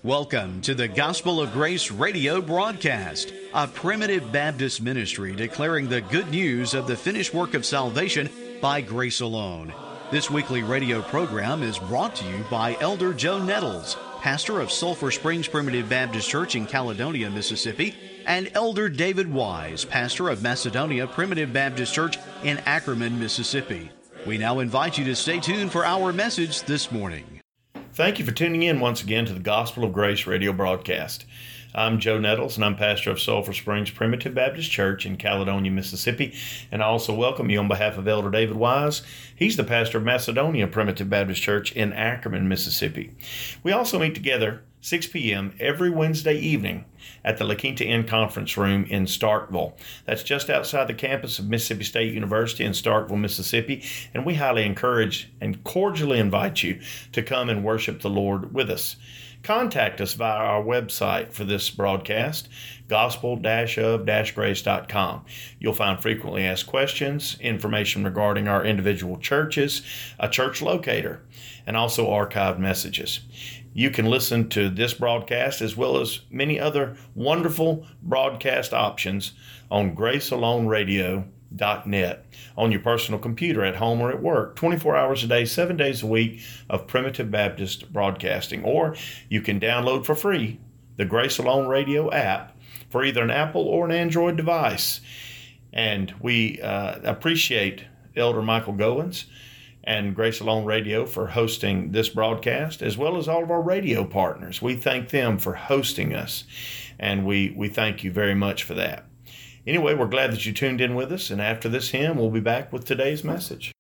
Welcome to the Gospel of Grace radio broadcast, a primitive Baptist ministry declaring the good news of the finished work of salvation by grace alone. This weekly radio program is brought to you by Elder Joe Nettles, pastor of Sulphur Springs Primitive Baptist Church in Caledonia, Mississippi, and Elder David Wise, pastor of Macedonia Primitive Baptist Church in Ackerman, Mississippi. We now invite you to stay tuned for our message this morning. Thank you for tuning in once again to the Gospel of Grace radio broadcast. I'm Joe Nettles, and I'm pastor of Sulphur Springs Primitive Baptist Church in Caledonia, Mississippi, and I also welcome you on behalf of Elder David Wise. He's the pastor of Macedonia Primitive Baptist Church in Ackerman, Mississippi. We also meet together 6 p.m. every Wednesday evening at the La Quinta Inn Conference Room in Starkville. That's just outside the campus of Mississippi State University in Starkville, Mississippi, and we highly encourage and cordially invite you to come and worship the Lord with us. Contact us via our website for this broadcast, gospel-of-grace.com. You'll find frequently asked questions, information regarding our individual churches, a church locator, and also archived messages. You can listen to this broadcast as well as many other wonderful broadcast options on GraceAloneRadio.net on your personal computer at home or at work, 24 hours a day, 7 days a week of Primitive Baptist broadcasting. Or you can download for free the Grace Alone Radio app for either an Apple or an Android device. And we appreciate Elder Michael Goins and Grace Alone Radio for hosting this broadcast, as well as all of our radio partners. We thank them for hosting us, and we thank you very much for that. Anyway, we're glad that you tuned in with us, and after this hymn, we'll be back with today's message.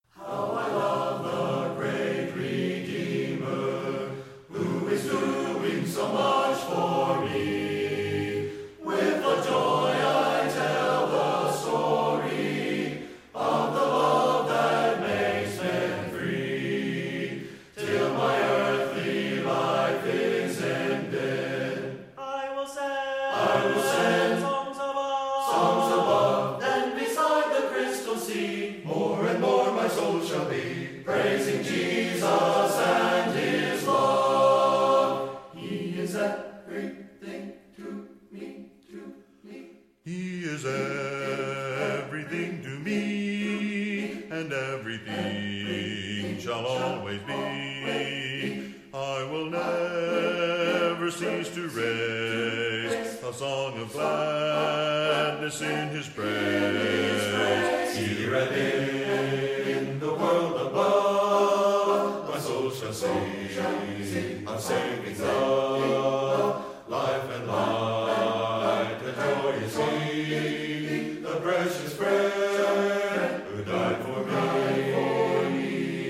In his praise, here and in the world above, my soul shall sing of saving love, life and light, and joyous He, the precious friend who died for me.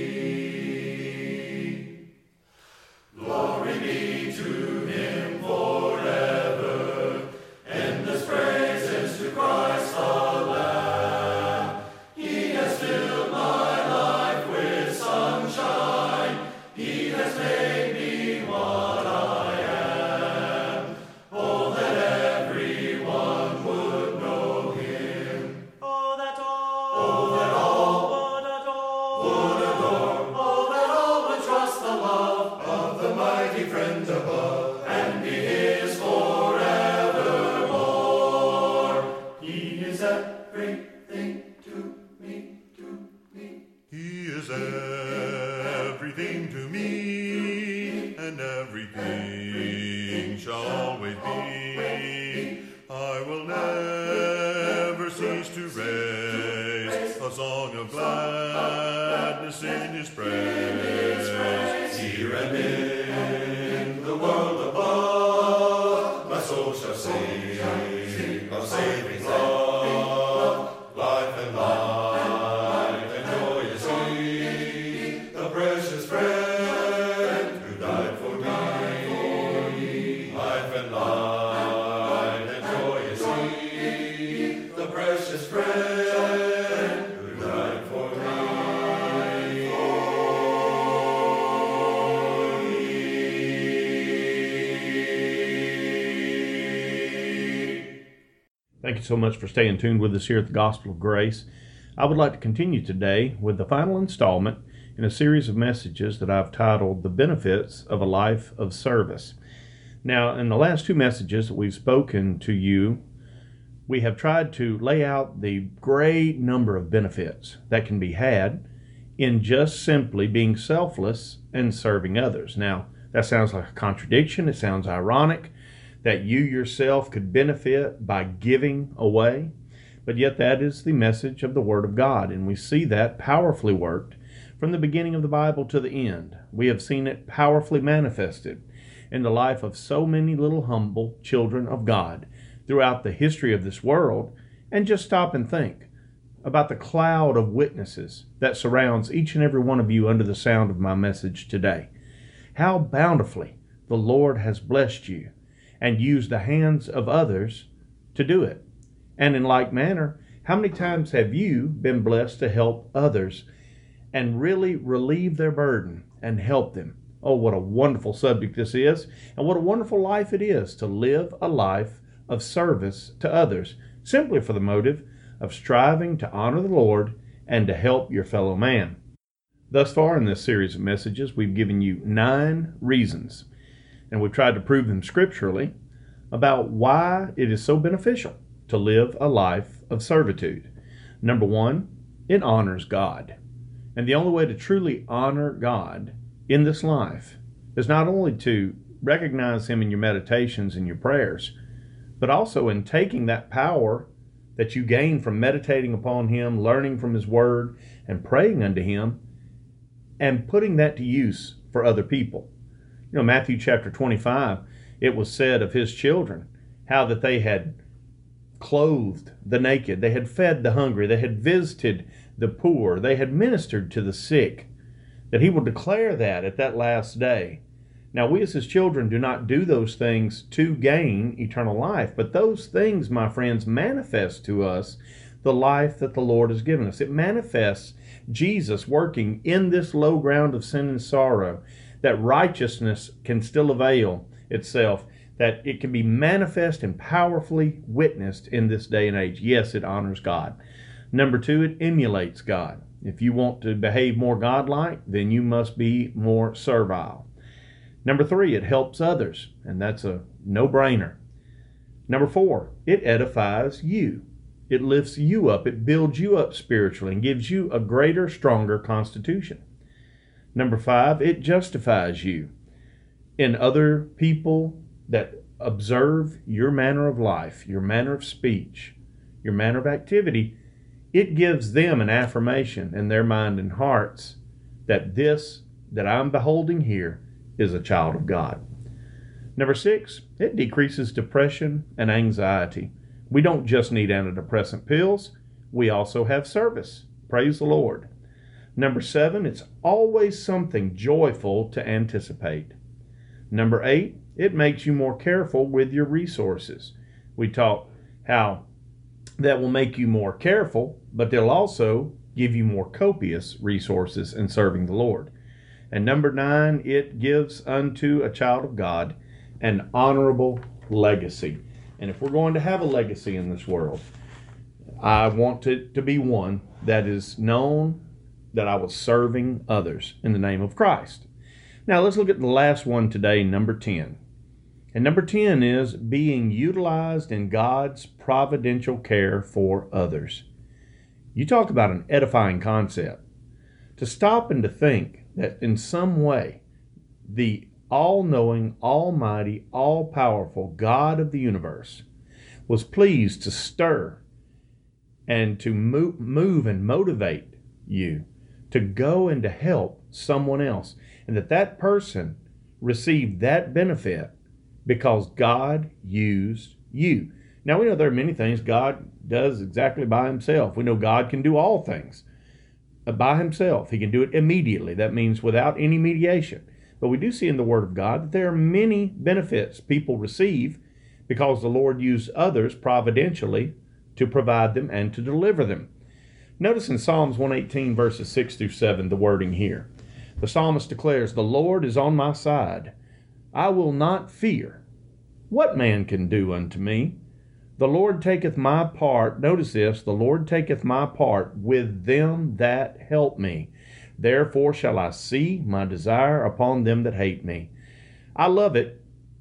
Glory be to Him forever, endless praises to Christ the Lamb. He has filled my life with sunshine. He has made me what I am. Oh, that everyone would know Him. Oh, that all would adore. Oh, that all would trust the love of the mighty friend above, and be His forevermore. He is everything to me, to me. He is everything to me, and everything shall always be. I will never cease to raise a song of gladness in His praise. Here and in the world above, my soul shall sing of saving love, life and light, and joyous He, the precious friend who died for me. Life and light, and joyous He, the precious friend who died for me. Thank you so much for staying tuned with us here at the Gospel of Grace. I would like to continue today with the final installment in a series of messages that I've titled The Benefits of a Life of Service. Now, in the last two messages that we've spoken to you, we have tried to lay out the great number of benefits that can be had in just simply being selfless and serving others. Now, that sounds like a contradiction. It sounds ironic that you yourself could benefit by giving away, but yet that is the message of the Word of God, and we see that powerfully worked from the beginning of the Bible to the end. We have seen it powerfully manifested in the life of so many little humble children of God throughout the history of this world. And just stop and think about the cloud of witnesses that surrounds each and every one of you under the sound of my message today. How bountifully the Lord has blessed you and used the hands of others to do it. And in like manner, how many times have you been blessed to help others and really relieve their burden and help them? Oh, what a wonderful subject this is, and what a wonderful life it is to live a life of service to others, simply for the motive of striving to honor the Lord and to help your fellow man. Thus far in this series of messages, we've given you 9 reasons, and we've tried to prove them scripturally, about why it is so beneficial to live a life of servitude. Number 1, it honors God. And the only way to truly honor God in this life is not only to recognize Him in your meditations and your prayers, but also in taking that power that you gain from meditating upon Him, learning from His Word, and praying unto Him, and putting that to use for other people. You know, Matthew chapter 25, it was said of His children how that they had clothed the naked, they had fed the hungry, they had visited the poor, they had ministered to the sick, that He will declare that at that last day. Now, we as His children do not do those things to gain eternal life, but those things, my friends, manifest to us the life that the Lord has given us. It manifests Jesus working in this low ground of sin and sorrow, that righteousness can still avail itself, that it can be manifest and powerfully witnessed in this day and age. Yes, it honors God. Number 2, it emulates God. If you want to behave more godlike, then you must be more servile. Number 3, it helps others, and that's a no-brainer. Number 4, it edifies you. It lifts you up. It builds you up spiritually and gives you a greater, stronger constitution. Number 5, it justifies you in other people that observe your manner of life, your manner of speech, your manner of activity. It gives them an affirmation in their mind and hearts that this that I'm beholding here is a child of God. Number 6, it decreases depression and anxiety. We don't just need antidepressant pills, we also have service. Praise the Lord. Number 7, it's always something joyful to anticipate. Number 8, it makes you more careful with your resources. We talk how that will make you more careful, but they'll also give you more copious resources in serving the Lord. And number 9, it gives unto a child of God an honorable legacy. And if we're going to have a legacy in this world, I want it to be one that is known that I was serving others in the name of Christ. Now let's look at the last one today, number 10. And number 10 is being utilized in God's providential care for others. You talk about an edifying concept. To stop and to think that in some way the all-knowing, almighty, all-powerful God of the universe was pleased to stir and to move and motivate you to go and to help someone else, and that person received that benefit because God used you. Now, we know there are many things God does exactly by Himself. We know God can do all things by Himself. He can do it immediately. That means without any mediation. But we do see in the Word of God that there are many benefits people receive because the Lord used others providentially to provide them and to deliver them. Notice in Psalms 118, verses 6 through 7, the wording here. The psalmist declares, "The Lord is on my side. I will not fear. What man can do unto me? The Lord taketh my part." Notice this, "The Lord taketh my part with them that help me. Therefore shall I see my desire upon them that hate me." I love it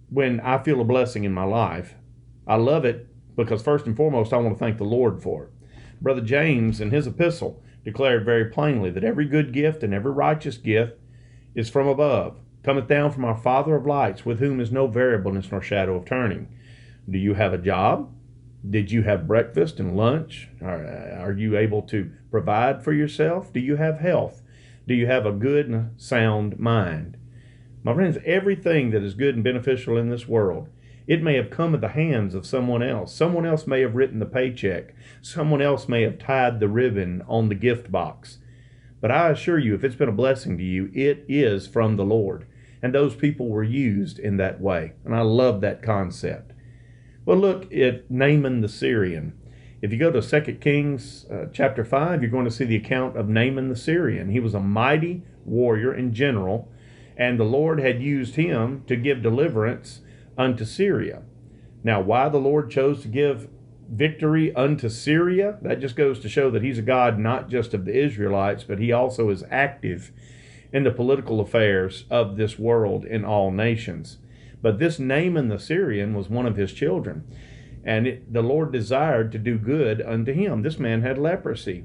when I feel a blessing in my life, I love it because first and foremost, I want to thank the Lord for it. Brother James, in his epistle, declared very plainly that every good gift and every righteous gift is from above, cometh down from our Father of lights, with whom is no variableness nor shadow of turning. Do you have a job? Did you have breakfast and lunch? Are you able to provide for yourself? Do you have health? Do you have a good and sound mind? My friends, everything that is good and beneficial in this world, it may have come at the hands of someone else. Someone else may have written the paycheck. Someone else may have tied the ribbon on the gift box. But I assure you, if it's been a blessing to you, it is from the Lord. And those people were used in that way. And I love that concept. Well, look at Naaman the Syrian. If you go to 2 Kings chapter 5, you're going to see the account of Naaman the Syrian. He was a mighty warrior and general, and the Lord had used him to give deliverance unto Syria. Now, why the Lord chose to give victory unto Syria, that just goes to show that he's a God not just of the Israelites, but he also is active in the political affairs of this world in all nations. But this Naaman the Syrian was one of his children, and the Lord desired to do good unto him. This man had leprosy.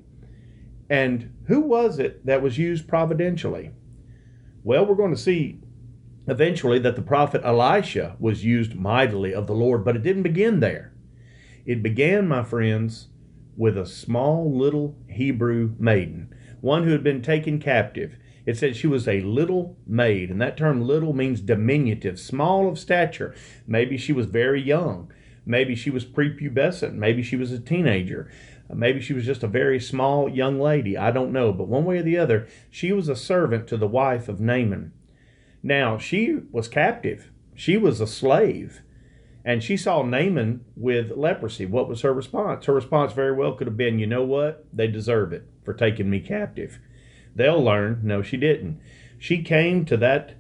And who was it that was used providentially? Well, we're going to see eventually that the prophet Elisha was used mightily of the Lord, but it didn't begin there. It began, my friends, with a small little Hebrew maiden, one who had been taken captive. It said she was a little maid, and that term little means diminutive, small of stature. Maybe she was very young. Maybe she was prepubescent. Maybe she was a teenager. Maybe she was just a very small young lady. I don't know. But one way or the other, she was a servant to the wife of Naaman. Now, she was captive. She was a slave. And she saw Naaman with leprosy. What was her response? Her response very well could have been, you know what? They deserve it for taking me captive. They'll learn. No, she didn't. She came to that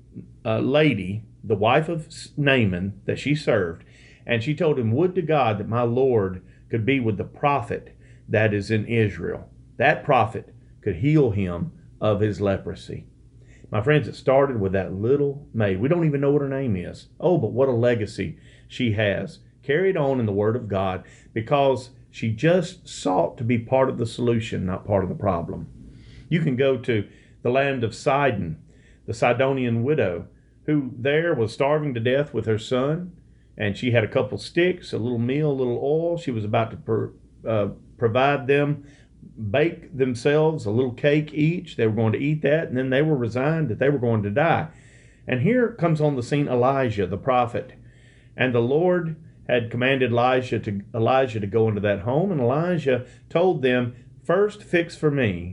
lady, the wife of Naaman that she served, and she told him, would to God that my Lord could be with the prophet that is in Israel. That prophet could heal him of his leprosy. My friends, it started with that little maid. We don't even know what her name is. Oh, but what a legacy she has. Carried on in the Word of God because she just sought to be part of the solution, not part of the problem. You can go to the land of Sidon, the Sidonian widow, who there was starving to death with her son, and she had a couple sticks, a little meal, a little oil. She was about to provide them, bake themselves a little cake each. They were going to eat that, and then they were resigned that they were going to die. And here comes on the scene Elijah, the prophet. And the Lord had commanded Elijah to go into that home, and Elijah told them, first fix for me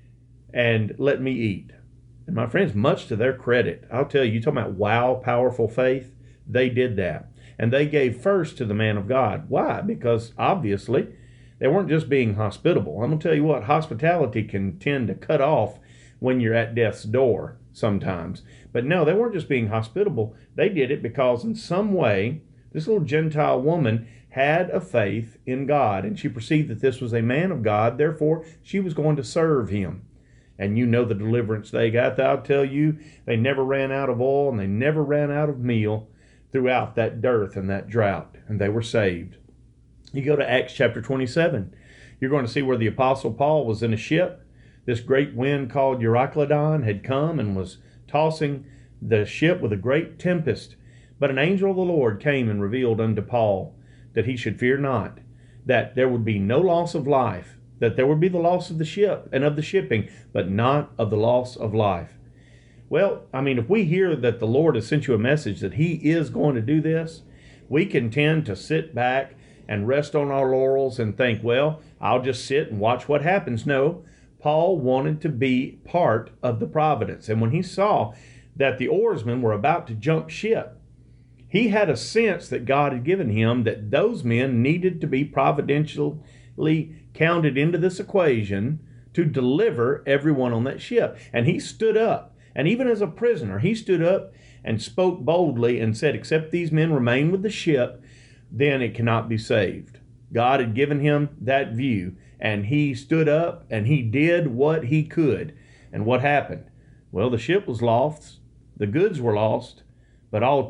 and let me eat. And my friends, much to their credit, I'll tell you, talking about wow, powerful faith, they did that. And they gave first to the man of God. Why? Because obviously they weren't just being hospitable. I'm going to tell you what, hospitality can tend to cut off when you're at death's door sometimes. But no, they weren't just being hospitable. They did it because in some way, this little Gentile woman had a faith in God, and she perceived that this was a man of God. Therefore, she was going to serve him. And you know the deliverance they got. I'll tell you, they never ran out of oil and they never ran out of meal throughout that dearth and that drought, and they were saved. You go to Acts chapter 27, you're going to see where the Apostle Paul was in a ship. This great wind called Euroclydon had come and was tossing the ship with a great tempest. But an angel of the Lord came and revealed unto Paul that he should fear not, that there would be no loss of life, that there would be the loss of the ship and of the shipping, but not of the loss of life. Well, I mean, if we hear that the Lord has sent you a message that he is going to do this, we can tend to sit back and rest on our laurels and think, well, I'll just sit and watch what happens. No, Paul wanted to be part of the providence. And when he saw that the oarsmen were about to jump ship, he had a sense that God had given him that those men needed to be providentially counted into this equation to deliver everyone on that ship. And he stood up, and even as a prisoner, he stood up and spoke boldly and said, except these men remain with the ship, then it cannot be saved. God had given him that view, and he stood up and he did what he could. And what happened? Well, the ship was lost, the goods were lost, but all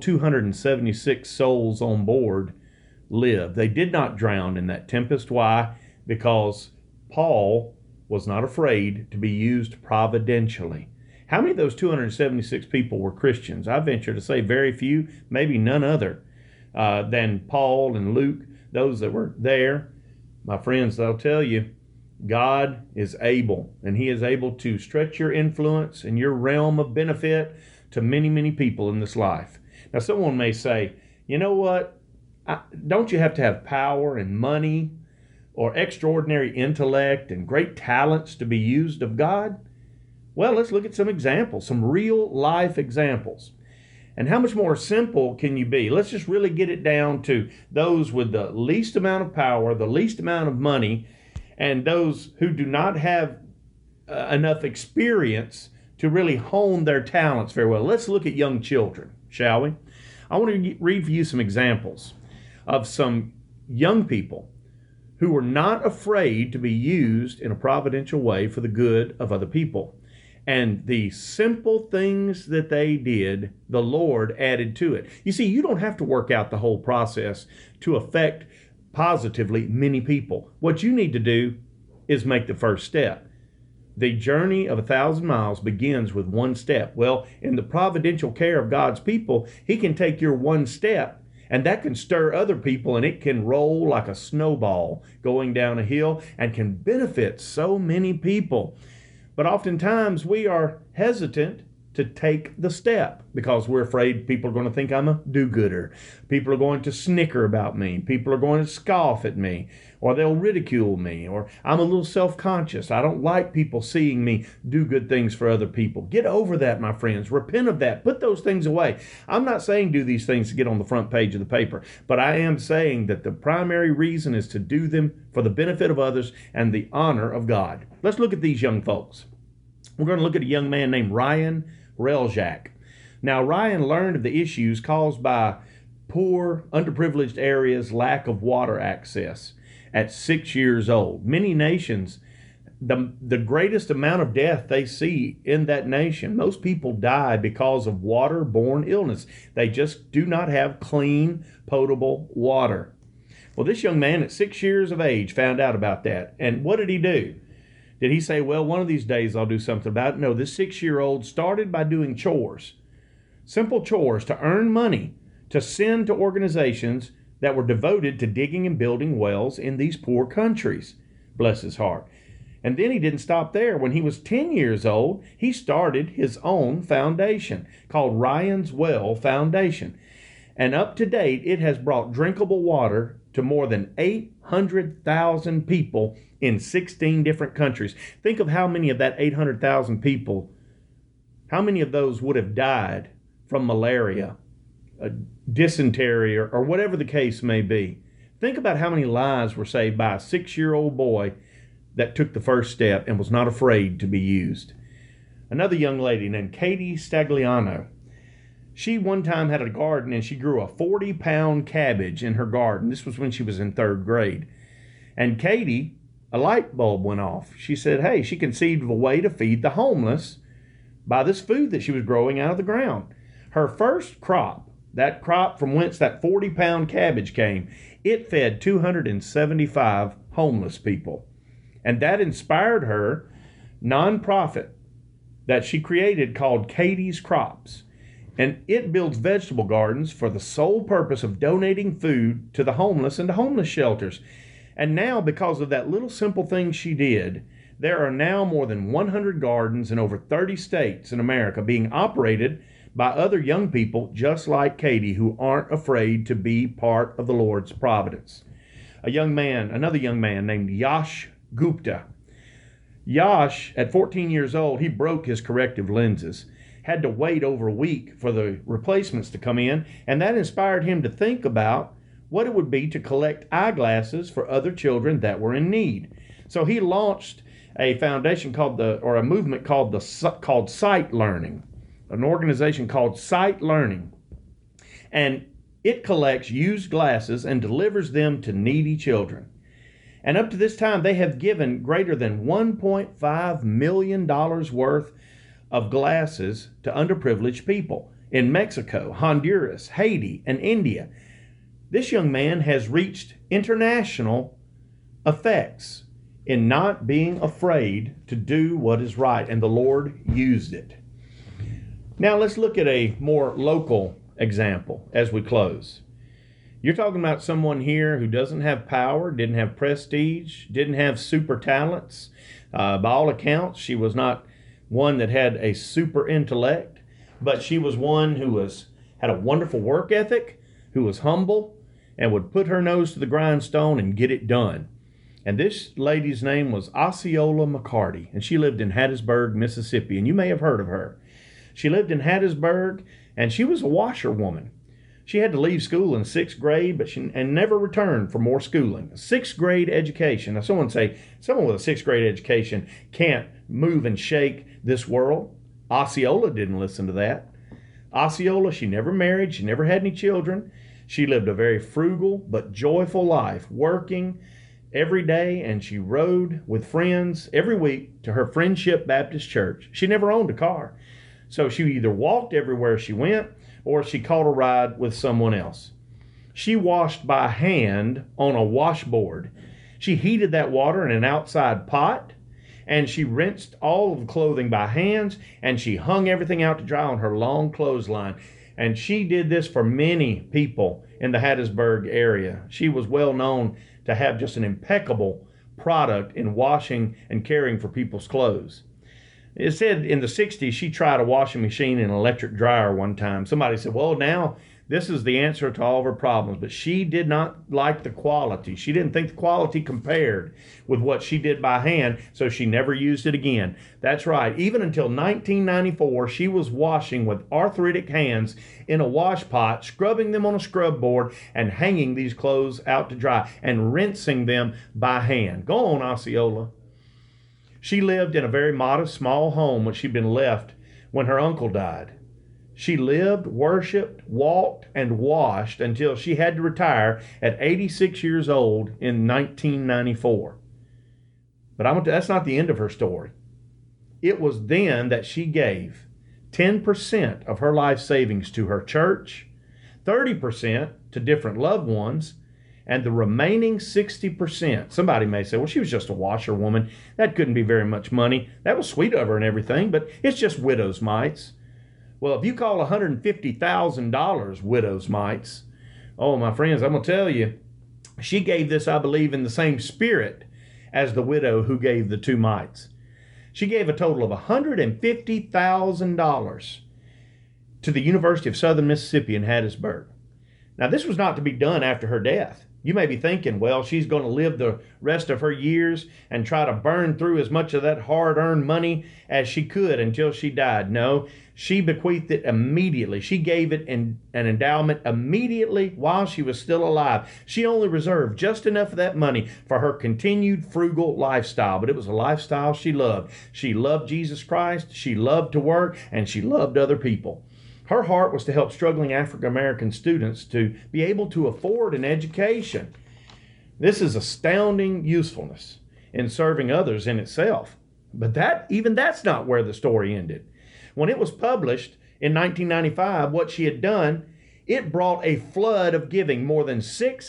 276 souls on board lived. They did not drown in that tempest. Why? Because Paul was not afraid to be used providentially. How many of those 276 people were Christians? I venture to say very few, maybe none other than Paul and Luke, those that were there. My friends, I'll tell you, God is able, and He is able to stretch your influence and your realm of benefit to many, many people in this life. Now, someone may say, you know what? Don't you have to have power and money or extraordinary intellect and great talents to be used of God? Well, let's look at some examples, some real life examples. And how much more simple can you be? Let's just really get it down to those with the least amount of power, the least amount of money, and those who do not have enough experience to really hone their talents very well. Let's look at young children, shall we? I want to read for you some examples of some young people who were not afraid to be used in a providential way for the good of other people. And the simple things that they did, the Lord added to it. You see, you don't have to work out the whole process to affect positively many people. What you need to do is make the first step. The journey of 1,000 miles begins with one step. Well, in the providential care of God's people, He can take your one step, and that can stir other people, and it can roll like a snowball going down a hill and can benefit so many people. But oftentimes we are hesitant to take the step because we're afraid people are going to think I'm a do-gooder. People are going to snicker about me. People are going to scoff at me, or they'll ridicule me, or I'm a little self-conscious. I don't like people seeing me do good things for other people. Get over that, my friends. Repent of that. Put those things away. I'm not saying do these things to get on the front page of the paper, but I am saying that the primary reason is to do them for the benefit of others and the honor of God. Let's look at these young folks. We're going to look at a young man named Ryan Reljak. Now, Ryan learned of the issues caused by poor, underprivileged areas' lack of water access at 6 years old. Many nations, the greatest amount of death they see in that nation, most people die because of water-borne illness. They just do not have clean, potable water. Well, this young man at 6 years of age found out about that. And what did he do? Did he say, well, one of these days I'll do something about it? No, this 6-year-old started by doing chores, simple chores to earn money to send to organizations that were devoted to digging and building wells in these poor countries. Bless his heart. And then he didn't stop there. When he was 10 years old, he started his own foundation called Ryan's Well Foundation. And up to date, it has brought drinkable water to more than 800,000 people in 16 different countries. Think of how many of that 800,000 people, how many of those would have died from malaria, dysentery, or whatever the case may be. Think about how many lives were saved by a 6-year-old boy that took the first step and was not afraid to be used. Another young lady named Katie Stagliano. She one time had a garden and she grew a 40-pound cabbage in her garden. This was when she was in 3rd grade. And Katie, a light bulb went off. She said, hey, she conceived of a way to feed the homeless by this food that she was growing out of the ground. Her first crop, that crop from whence that 40-pound cabbage came, it fed 275 homeless people. And that inspired her nonprofit that she created called Katie's Crops. And it builds vegetable gardens for the sole purpose of donating food to the homeless and to homeless shelters. And now, because of that little simple thing she did, there are now more than 100 gardens in over 30 states in America being operated by other young people just like Katie, who aren't afraid to be part of the Lord's providence. Another young man named Yash Gupta. Yash, at 14 years old, he broke his corrective lenses, had to wait over a week for the replacements to come in, and that inspired him to think about what it would be to collect eyeglasses for other children that were in need. So he launched a foundation called a movement called Sight Learning, an organization called Sight Learning. And it collects used glasses and delivers them to needy children. And up to this time, they have given greater than $1.5 million worth of glasses to underprivileged people. in Mexico, Honduras, Haiti, and India. This young man has reached international effects in not being afraid to do what is right, and the Lord used it. Now let's look at a more local example as we close. You're talking about someone here who doesn't have power, didn't have prestige, didn't have super talents. By all accounts, she was not one that had a super intellect, but she was one who had a wonderful work ethic, who was humble, and would put her nose to the grindstone and get it done. And this lady's name was Osceola McCarty, and she lived in Hattiesburg, Mississippi, and you may have heard of her. She lived in Hattiesburg, and she was a washerwoman. She had to leave school in 6th grade, and never returned for more schooling. A 6th grade education. Now, someone with a 6th grade education can't move and shake this world. Osceola didn't listen to that. Osceola, she never married. She never had any children. She lived a very frugal but joyful life, working every day, and she rode with friends every week to her Friendship Baptist Church. She never owned a car, so she either walked everywhere she went or she caught a ride with someone else. She washed by hand on a washboard. She heated that water in an outside pot, and she rinsed all of the clothing by hands, and she hung everything out to dry on her long clothesline. And she did this for many people in the Hattiesburg area. She was well known to have just an impeccable product in washing and caring for people's clothes. It said in the 60s she tried a washing machine and an electric dryer one time. Somebody said, well, now this is the answer to all of her problems. But she did not like the quality. She didn't think the quality compared with what she did by hand, so she never used it again. That's right. Even until 1994, she was washing with arthritic hands in a wash pot, scrubbing them on a scrub board, and hanging these clothes out to dry and rinsing them by hand. Go on, Osceola. She lived in a very modest, small home which she'd been left when her uncle died. She lived, worshiped, walked, and washed until she had to retire at 86 years old in 1994. But that's not the end of her story. It was then that she gave 10% of her life savings to her church, 30% to different loved ones, and the remaining 60%, somebody may say, well, she was just a washerwoman. That couldn't be very much money. That was sweet of her and everything, but it's just widow's mites. Well, if you call $150,000 widow's mites, oh, my friends, I'm going to tell you, she gave this, I believe, in the same spirit as the widow who gave the 2 mites. She gave a total of $150,000 to the University of Southern Mississippi in Hattiesburg. Now, this was not to be done after her death. You may be thinking, well, she's going to live the rest of her years and try to burn through as much of that hard-earned money as she could until she died. No, she bequeathed it immediately. She gave it an endowment immediately while she was still alive. She only reserved just enough of that money for her continued frugal lifestyle, but it was a lifestyle she loved. She loved Jesus Christ, she loved to work, and she loved other people. Her heart was to help struggling African American students to be able to afford an education. This is astounding usefulness in serving others in itself. But that's not where the story ended. When it was published in 1995, what she had done, it brought a flood of giving. More than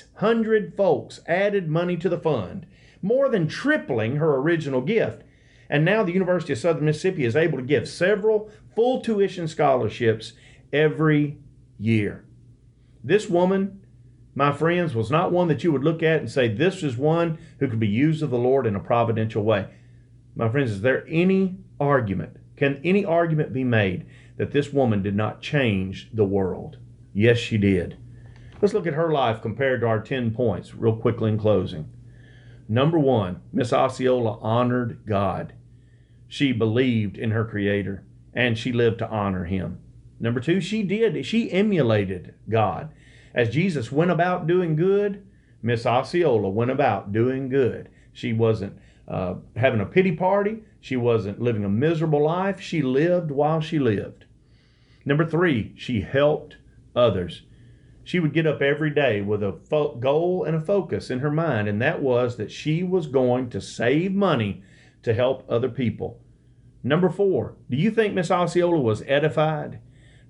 600 folks added money to the fund, more than tripling her original gift. And now the University of Southern Mississippi is able to give several full tuition scholarships every year. This woman, my friends, was not one that you would look at and say, this is one who could be used of the Lord in a providential way. My friends, is there any argument? Can any argument be made that this woman did not change the world? Yes, she did. Let's look at her life compared to our 10 points real quickly in closing. Number 1, Miss Osceola honored God. She believed in her Creator, and she lived to honor Him. Number 2, she emulated God. As Jesus went about doing good, Miss Osceola went about doing good. She wasn't having a pity party. She wasn't living a miserable life. She lived while she lived. Number 3, she helped others. She would get up every day with a goal and a focus in her mind, and that was that she was going to save money to help other people. Number 4, do you think Miss Osceola was edified?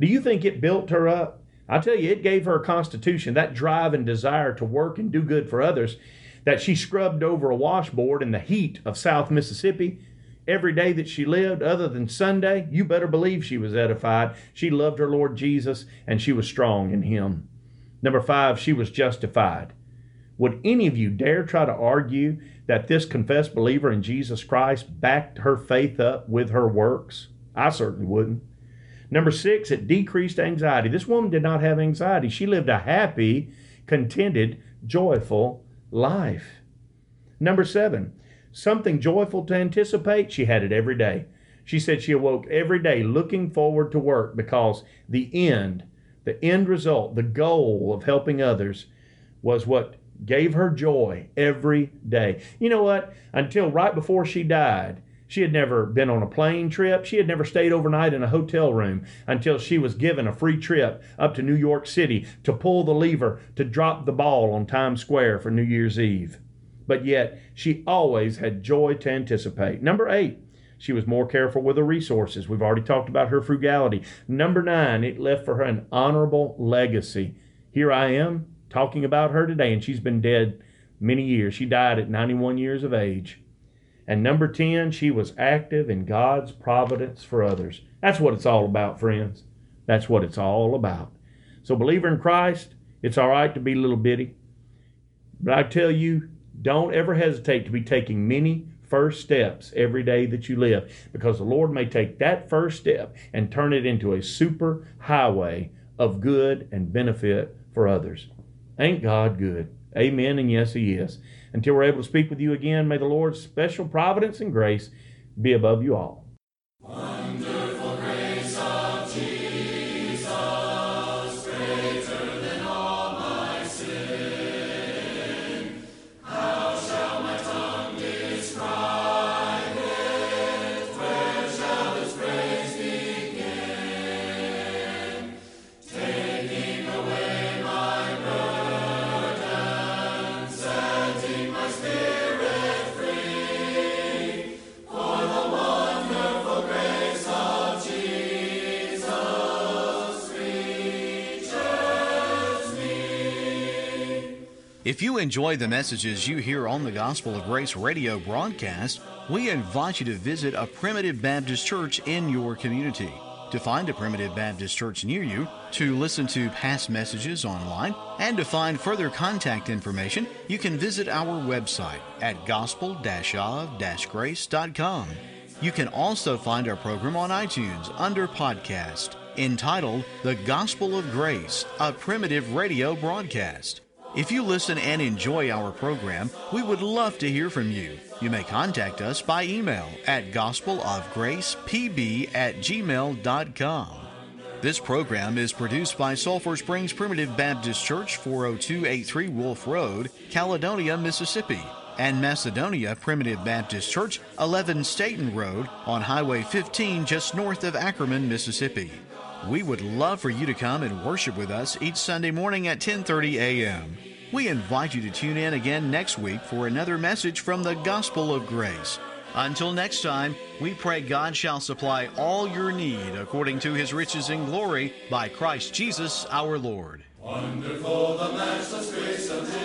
Do you think it built her up? I tell you, it gave her a constitution, that drive and desire to work and do good for others, that she scrubbed over a washboard in the heat of South Mississippi every day that she lived, other than Sunday. You better believe she was edified. She loved her Lord Jesus, and she was strong in Him. Number 5, she was justified. Would any of you dare try to argue that this confessed believer in Jesus Christ backed her faith up with her works? I certainly wouldn't. Number 6, it decreased anxiety. This woman did not have anxiety. She lived a happy, contented, joyful life. Number 7, something joyful to anticipate. She had it every day. She said she awoke every day looking forward to work because the end result, the goal of helping others was what gave her joy every day. You know what? Until right before she died, she had never been on a plane trip. She had never stayed overnight in a hotel room until she was given a free trip up to New York City to pull the lever to drop the ball on Times Square for New Year's Eve. But yet, she always had joy to anticipate. Number 8, she was more careful with her resources. We've already talked about her frugality. Number 9, it left for her an honorable legacy. Here I am talking about her today, and she's been dead many years. She died at 91 years of age. And number 10, she was active in God's providence for others. That's what it's all about, friends. That's what it's all about. So, believer in Christ, it's all right to be a little bitty. But I tell you, don't ever hesitate to be taking many first steps every day that you live, because the Lord may take that first step and turn it into a super highway of good and benefit for others. Ain't God good? Amen, and yes, He is. Until we're able to speak with you again, may the Lord's special providence and grace be above you all. Wonderful grace of Jesus, greater than all my sin. How shall my tongue describe it? Where shall its praise begin? Taking away my burden, setting my spirit free, for the wonderful grace of Jesus reaches me. If you enjoy the messages you hear on the Gospel of Grace radio broadcast, we invite you to visit a Primitive Baptist church in your community. To find a Primitive Baptist church near you, to listen to past messages online, and to find further contact information, you can visit our website at gospel-of-grace.com. You can also find our program on iTunes under podcast, entitled The Gospel of Grace, a Primitive Radio Broadcast. If you listen and enjoy our program, we would love to hear from you. You may contact us by email at gospelofgracepb@gmail.com. This program is produced by Sulphur Springs Primitive Baptist Church, 40283 Wolf Road, Caledonia, Mississippi, and Macedonia Primitive Baptist Church, 11 Staten Road, on Highway 15 just north of Ackerman, Mississippi. We would love for you to come and worship with us each Sunday morning at 10:30 a.m. We invite you to tune in again next week for another message from the Gospel of Grace. Until next time, we pray God shall supply all your need according to His riches in glory by Christ Jesus our Lord. Wonderful the matchless grace of His.